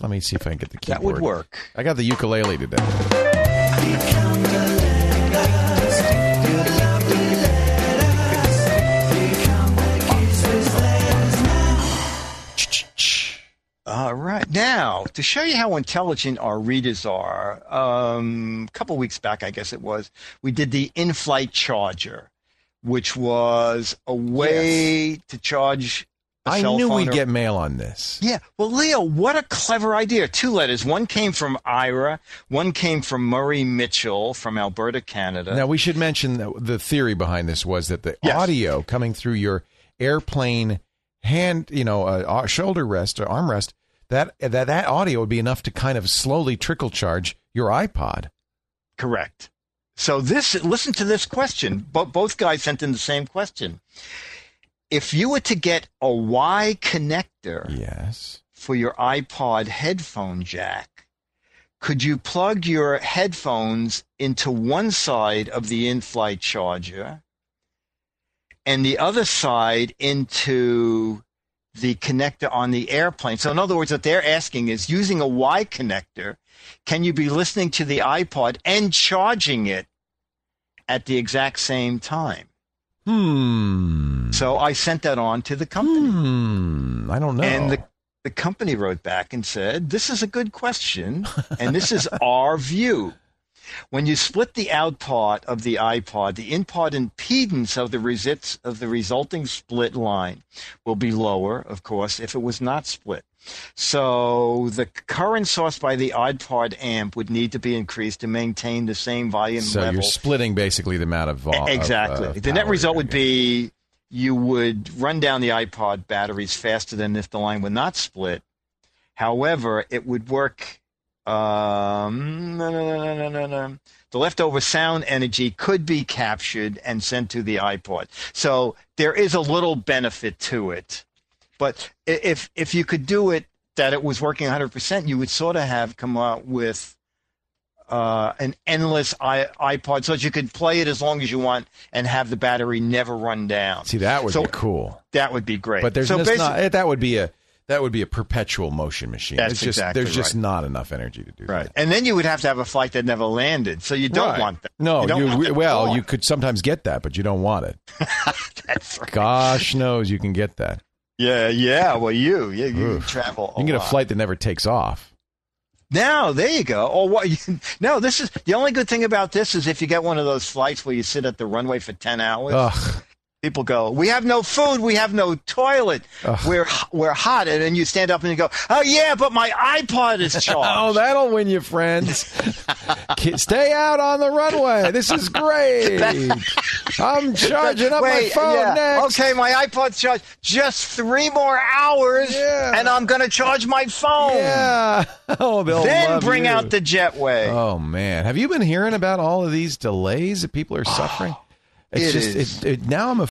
Let me see if I can get the keyboard. That would work. I got the ukulele today. All right. Now, to show you how intelligent our readers are, a couple weeks back, I guess it was, we did the in-flight charger, which was a way to charge a I cell knew phone we'd get mail on this. Yeah. Well, Leo, what a clever idea. 2 letters. One came from Ira. One came from Murray Mitchell from Alberta, Canada. Now, we should mention that the theory behind this was that the audio coming through your airplane hand, shoulder rest or armrest, that audio would be enough to kind of slowly trickle charge your iPod. Correct. So listen to this question. Both guys sent in the same question. If you were to get a Y connector for your iPod headphone jack, could you plug your headphones into one side of the in-flight charger and the other side into the connector on the airplane? So in other words, what they're asking is, using a Y connector, can you be listening to the iPod and charging it at the exact same time? So I sent that on to the company. I don't know. And the company wrote back and said, this is a good question, and this is our view. When you split the out part of the iPod, the in-part impedance of the resulting split line will be lower, of course, if it was not split. So the current source by the iPod amp would need to be increased to maintain the same volume level. So you're splitting basically the amount of volume. Exactly. The net result would be you would run down the iPod batteries faster than if the line were not split. However, it would work. The leftover sound energy could be captured and sent to the iPod. So there is a little benefit to it. But if you could do it that it was working 100%, you would sort of have come out with an endless iPod, so that you could play it as long as you want and have the battery never run down. See, that would be cool. That would be great. But that would be a perpetual motion machine. That's exactly there's just not enough energy to do that. Right. And then you would have to have a flight that never landed. So you don't want that. No, you could sometimes get that, but you don't want it. That's right. Gosh knows you can get that. Yeah. Well, you travel. You can get a flight that never takes off. Now, there you go. Oh, what? No, this is the only good thing about this is if you get one of those flights where you sit at the runway for 10 hours. Ugh. People go, we have no food, we have no toilet, we're hot, and then you stand up and you go, oh yeah, but my iPod is charged. Oh, that'll win you friends. Stay out on the runway. This is great. I'm charging up my phone next. Okay, my iPod's charged. Just 3 more hours, and I'm going to charge my phone. Yeah. Oh, they'll then love bring you. out the jetway. Oh man, have you been hearing about all of these delays that people are suffering? It's now I'm